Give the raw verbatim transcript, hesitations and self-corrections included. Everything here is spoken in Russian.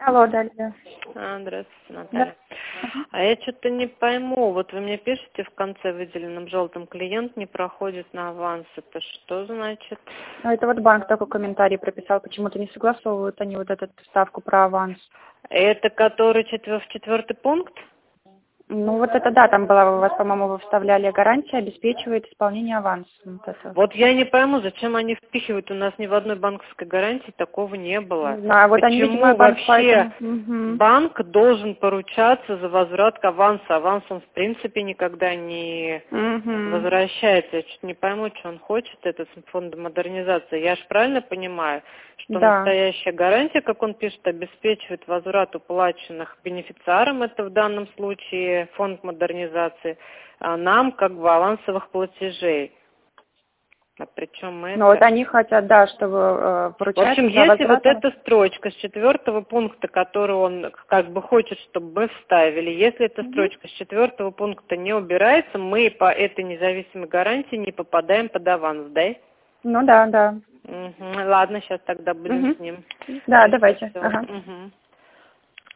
Алло, Дарья. А, здравствуйте, Наталья. Да. А я что-то не пойму. Вот вы мне пишете в конце выделенным желтым: клиент не проходит на аванс. Это что значит? Ну, это вот банк такой комментарий прописал, почему-то не согласовывают они вот эту ставку про аванс. Это который четвер- в четвертый пункт? Ну, вот это да, там была у вас, по-моему, вы вставляли: гарантия обеспечивает исполнение аванса. Вот это. Вот я не пойму, зачем они впихивают. У нас ни в одной банковской гарантии такого не было. Да, вот они, Почему видимо, банк вообще поэтому... Угу. банк должен поручаться за возврат к авансу? Аванс он в принципе никогда не Угу. возвращается. Я что-то не пойму, что он хочет, этот фонд модернизации. Я же правильно понимаю, что Да. настоящая гарантия, как он пишет, обеспечивает возврат уплаченных бенефициарам, это в данном случае фонд модернизации, а нам как бы авансовых платежей. А причем это... Ну, вот они хотят, да, чтобы э, В поручать общем, за если вот возвратом. эта строчка с четвертого пункта, которую он как бы хочет, чтобы мы вставили, если эта Угу. строчка с четвертого пункта не убирается, мы по этой независимой гарантии не попадаем под аванс, да? Ну да, да. Угу. Ладно, сейчас тогда будем Угу. с ним. Да, Всё, давайте. всё. Ага. Угу.